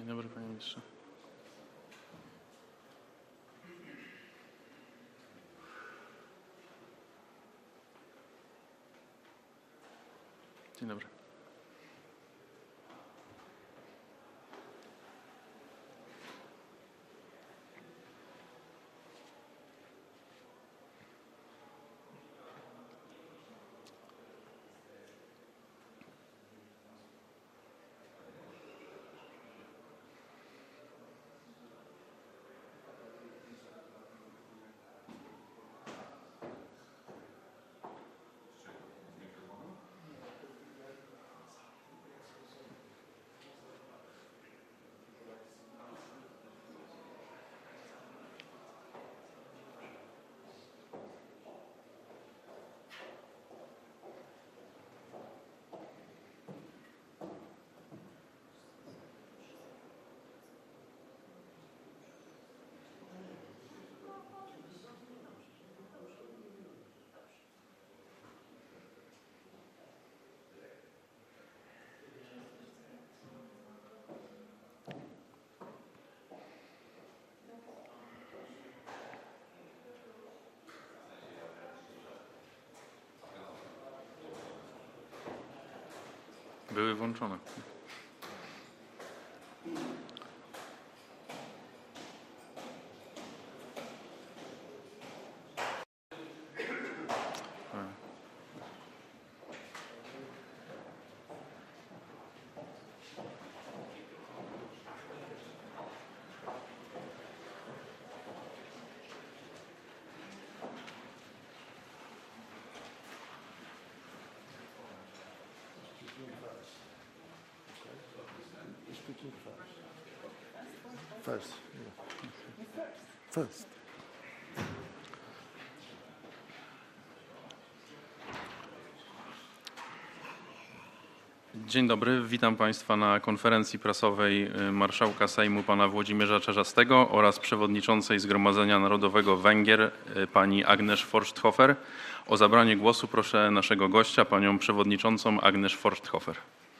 Dzień dobry, panie ministrze. Dzień dobry. Były włączone. First. Dzień dobry, witam Państwa na konferencji prasowej marszałka Sejmu pana Włodzimierza Czarzastego oraz przewodniczącej Zgromadzenia Narodowego Węgier pani Agnes Forsthofer. O zabranie głosu proszę naszego gościa, panią przewodniczącą Agnes Forsthofer.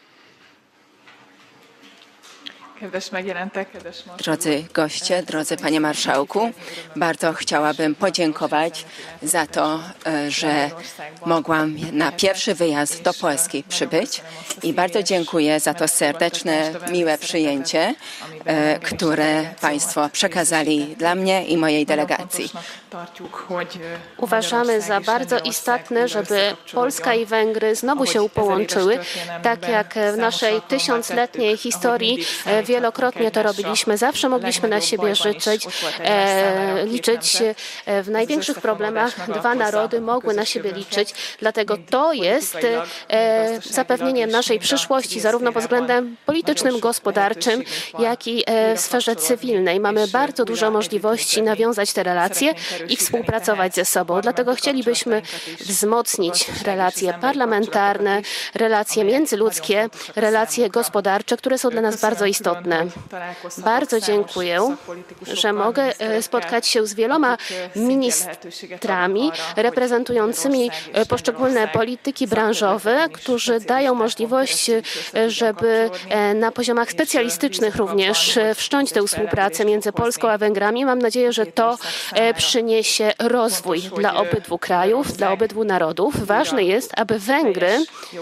Drodzy goście, drodzy panie marszałku, bardzo chciałabym podziękować za to, że mogłam na pierwszy wyjazd do Polski przybyć i bardzo dziękuję za to serdeczne, miłe przyjęcie, które państwo przekazali dla mnie i mojej delegacji. Uważamy za bardzo istotne, żeby Polska i Węgry znowu się połączyły, tak jak w naszej tysiącletniej historii wielokrotnie to robiliśmy. Zawsze mogliśmy na siebie liczyć. W największych problemach dwa narody mogły na siebie liczyć. Dlatego to jest zapewnienie naszej przyszłości zarówno pod względem politycznym, gospodarczym, jak i w sferze cywilnej. Mamy bardzo dużo możliwości nawiązać te relacje i współpracować ze sobą. Dlatego chcielibyśmy wzmocnić relacje parlamentarne, relacje międzyludzkie, relacje gospodarcze, które są dla nas bardzo istotne. Bardzo dziękuję, że mogę spotkać się z wieloma ministrami reprezentującymi poszczególne polityki branżowe, którzy dają możliwość, żeby na poziomach specjalistycznych również wszcząć tę współpracę między Polską a Węgrami. Mam nadzieję, że to przyniesie rozwój dla obydwu krajów, dla obydwu narodów. Ważne jest, aby Węgry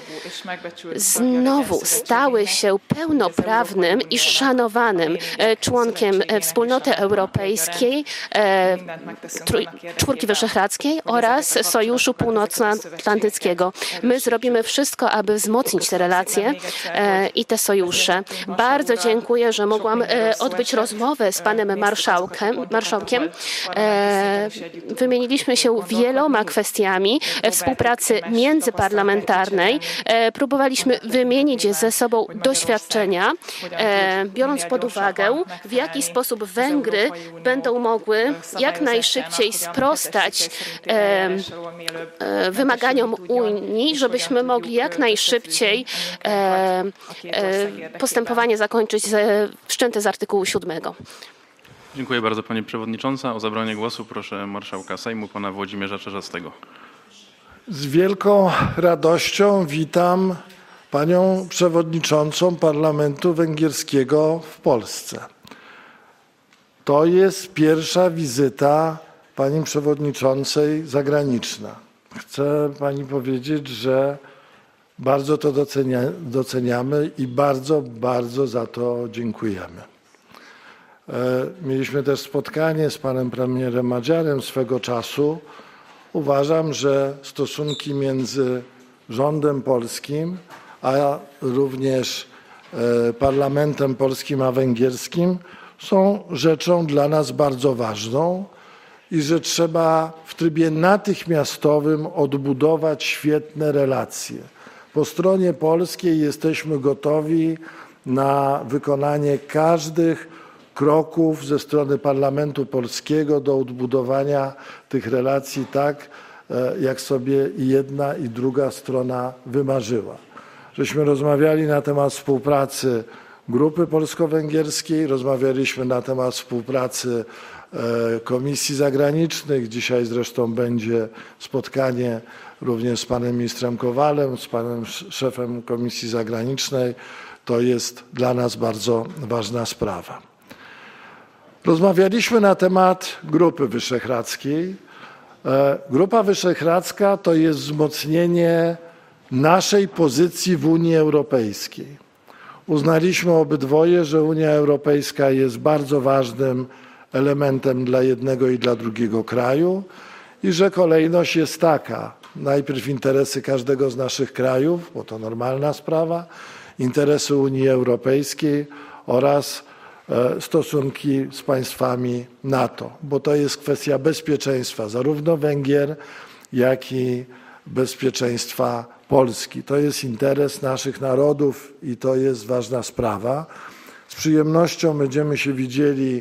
znowu stały się pełnoprawnym i szanowanym członkiem Wspólnoty Europejskiej, Czwórki Wyszehradzkiej oraz Sojuszu Północnoatlantyckiego. My zrobimy wszystko, aby wzmocnić te relacje i te sojusze. Bardzo dziękuję, że mogłam odbyć rozmowę z panem marszałkiem. Wymieniliśmy się wieloma kwestiami współpracy międzyparlamentarnej. Próbowaliśmy wymienić ze sobą doświadczenia, biorąc pod uwagę, w jaki sposób Węgry będą mogły jak najszybciej sprostać wymaganiom Unii, żebyśmy mogli jak najszybciej postępowanie zakończyć wszczęte z artykułu 7. Dziękuję bardzo pani przewodnicząca. O zabranie głosu proszę marszałka Sejmu pana Włodzimierza Czarzastego. Z wielką radością witam panią przewodniczącą Parlamentu Węgierskiego w Polsce. To jest pierwsza wizyta pani przewodniczącej zagraniczna. Chcę pani powiedzieć, że bardzo to doceniamy i bardzo, bardzo za to dziękujemy. Mieliśmy też spotkanie z panem premierem Magyarem swego czasu. Uważam, że stosunki między rządem polskim, a również parlamentem polskim a węgierskim są rzeczą dla nas bardzo ważną i że trzeba w trybie natychmiastowym odbudować świetne relacje. Po stronie polskiej jesteśmy gotowi na wykonanie każdych kroków ze strony Parlamentu Polskiego do odbudowania tych relacji tak, jak sobie i jedna i druga strona wymarzyła. Żeśmy rozmawiali na temat współpracy Grupy Polsko-Węgierskiej, rozmawialiśmy na temat współpracy Komisji Zagranicznych. Dzisiaj zresztą będzie spotkanie również z panem ministrem Kowalem, z panem szefem Komisji Zagranicznej. To jest dla nas bardzo ważna sprawa. Rozmawialiśmy na temat Grupy Wyszehradzkiej. Grupa Wyszehradzka to jest wzmocnienie naszej pozycji w Unii Europejskiej. Uznaliśmy obydwoje, że Unia Europejska jest bardzo ważnym elementem dla jednego i dla drugiego kraju i że kolejność jest taka. Najpierw interesy każdego z naszych krajów, bo to normalna sprawa, interesy Unii Europejskiej oraz stosunki z państwami NATO, bo to jest kwestia bezpieczeństwa zarówno Węgier, jak i bezpieczeństwa Polski. To jest interes naszych narodów i to jest ważna sprawa. Z przyjemnością będziemy się widzieli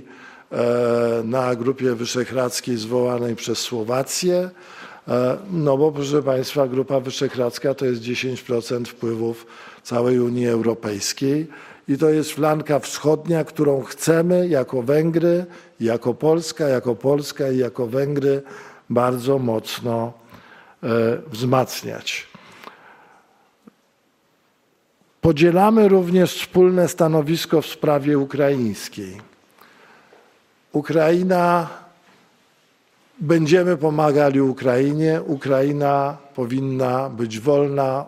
na Grupie Wyszehradzkiej zwołanej przez Słowację, no bo proszę państwa, Grupa Wyszehradzka to jest 10% wpływów całej Unii Europejskiej i to jest flanka wschodnia, którą chcemy jako Węgry, jako Polska i jako Węgry bardzo mocno wzmacniać. Podzielamy również wspólne stanowisko w sprawie ukraińskiej. Będziemy pomagali Ukrainie. Ukraina powinna być wolna.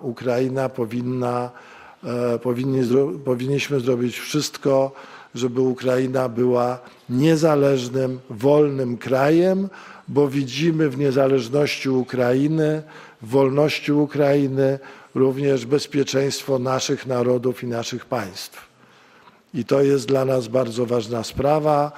Powinniśmy zrobić wszystko, żeby Ukraina była niezależnym, wolnym krajem, bo widzimy w niezależności Ukrainy, w wolności Ukrainy również bezpieczeństwo naszych narodów i naszych państw. I to jest dla nas bardzo ważna sprawa.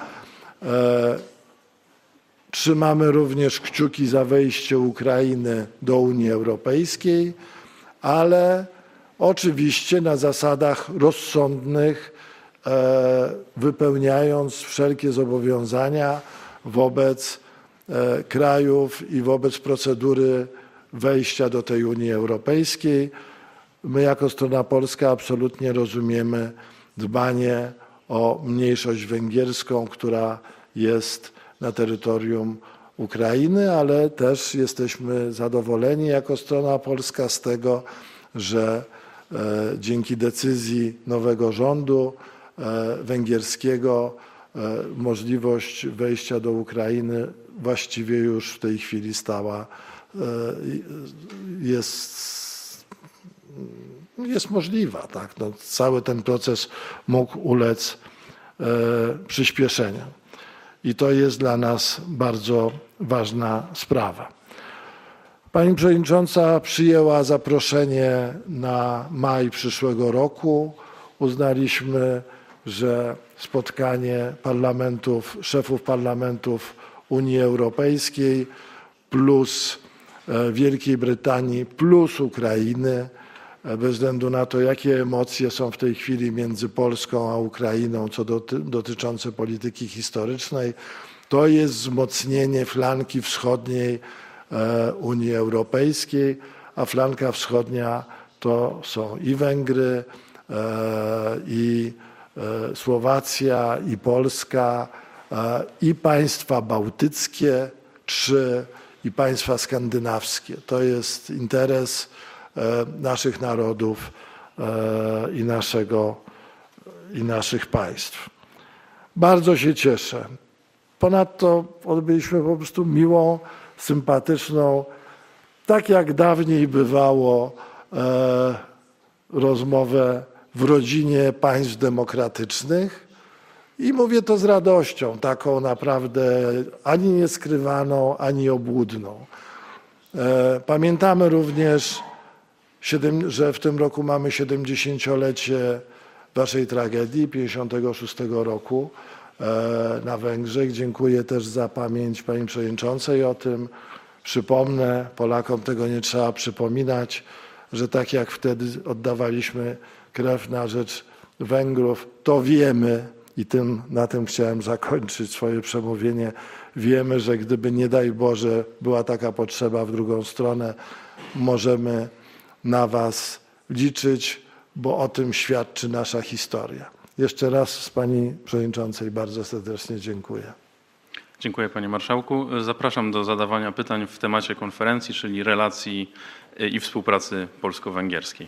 Trzymamy również kciuki za wejście Ukrainy do Unii Europejskiej, ale oczywiście na zasadach rozsądnych, wypełniając wszelkie zobowiązania wobec krajów i wobec procedury wejścia do tej Unii Europejskiej. My jako strona polska absolutnie rozumiemy dbanie o mniejszość węgierską, która jest na terytorium Ukrainy, ale też jesteśmy zadowoleni jako strona polska z tego, że dzięki decyzji nowego rządu węgierskiego możliwość wejścia do Ukrainy właściwie już w tej chwili jest możliwa. Tak? No, cały ten proces mógł ulec przyspieszeniu. I to jest dla nas bardzo ważna sprawa. Pani przewodnicząca przyjęła zaproszenie na maj przyszłego roku. Uznaliśmy, że spotkanie szefów parlamentów Unii Europejskiej plus Wielkiej Brytanii plus Ukrainy, bez względu na to, jakie emocje są w tej chwili między Polską a Ukrainą dotyczące polityki historycznej, to jest wzmocnienie flanki wschodniej Unii Europejskiej, a flanka wschodnia to są i Węgry, i Słowacja, i Polska, i państwa bałtyckie, 3 i państwa skandynawskie. To jest interes naszych narodów i naszych państw. Bardzo się cieszę. Ponadto odbyliśmy po prostu miłą, sympatyczną, tak jak dawniej bywało, rozmowę w rodzinie państw demokratycznych i mówię to z radością, taką naprawdę ani nieskrywaną, ani obłudną. Pamiętamy również, że w tym roku mamy 70-lecie waszej tragedii, 56 roku na Węgrzech. Dziękuję też za pamięć pani przewodniczącej o tym. Przypomnę, Polakom tego nie trzeba przypominać, że tak jak wtedy oddawaliśmy krew na rzecz Węgrów, to wiemy, i na tym chciałem zakończyć swoje przemówienie, wiemy, że gdyby nie daj Boże była taka potrzeba w drugą stronę, możemy na was liczyć, bo o tym świadczy nasza historia. Jeszcze raz z pani przewodniczącej bardzo serdecznie dziękuję. Dziękuję panie marszałku. Zapraszam do zadawania pytań w temacie konferencji, czyli relacji i współpracy polsko-węgierskiej.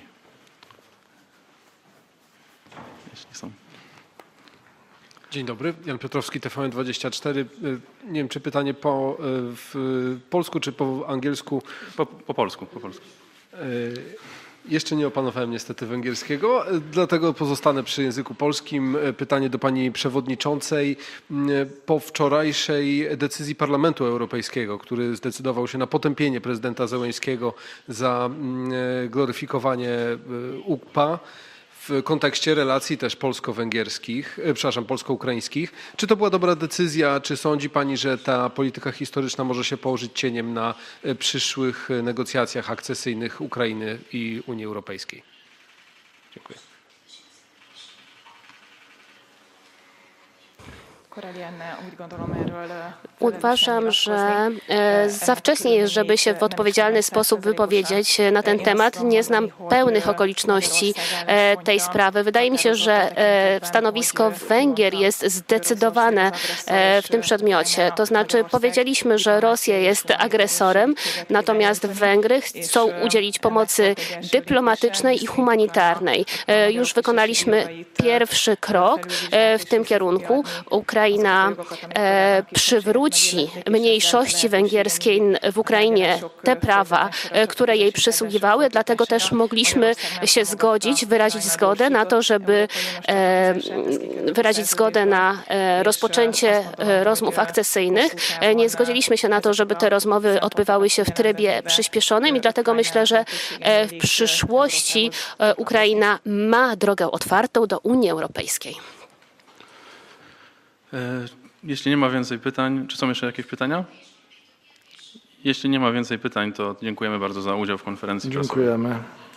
Jeśli są. Dzień dobry, Jan Piotrowski, TVN24. Nie wiem, czy pytanie w polsku, czy po angielsku? Po polsku, po polsku. Jeszcze nie opanowałem niestety węgierskiego, dlatego pozostanę przy języku polskim. Pytanie do pani przewodniczącej. Po wczorajszej decyzji Parlamentu Europejskiego, który zdecydował się na potępienie prezydenta Zełenskiego za gloryfikowanie UPA, w kontekście relacji też polsko-ukraińskich. Czy to była dobra decyzja? Czy sądzi pani, że ta polityka historyczna może się położyć cieniem na przyszłych negocjacjach akcesyjnych Ukrainy i Unii Europejskiej? Dziękuję. Uważam, że za wcześnie jest, żeby się w odpowiedzialny sposób wypowiedzieć na ten temat. Nie znam pełnych okoliczności tej sprawy. Wydaje mi się, że stanowisko Węgier jest zdecydowane w tym przedmiocie. To znaczy powiedzieliśmy, że Rosja jest agresorem, natomiast Węgry chcą udzielić pomocy dyplomatycznej i humanitarnej. Już wykonaliśmy pierwszy krok w tym kierunku. Ukraina przywróci mniejszości węgierskiej w Ukrainie te prawa, które jej przysługiwały, dlatego też mogliśmy się zgodzić, wyrazić zgodę na to, żeby wyrazić zgodę na rozpoczęcie rozmów akcesyjnych. Nie zgodziliśmy się na to, żeby te rozmowy odbywały się w trybie przyspieszonym i dlatego myślę, że w przyszłości Ukraina ma drogę otwartą do Unii Europejskiej. Jeśli nie ma więcej pytań, czy są jeszcze jakieś pytania? Jeśli nie ma więcej pytań, to dziękujemy bardzo za udział w konferencji prasowej. Dziękujemy.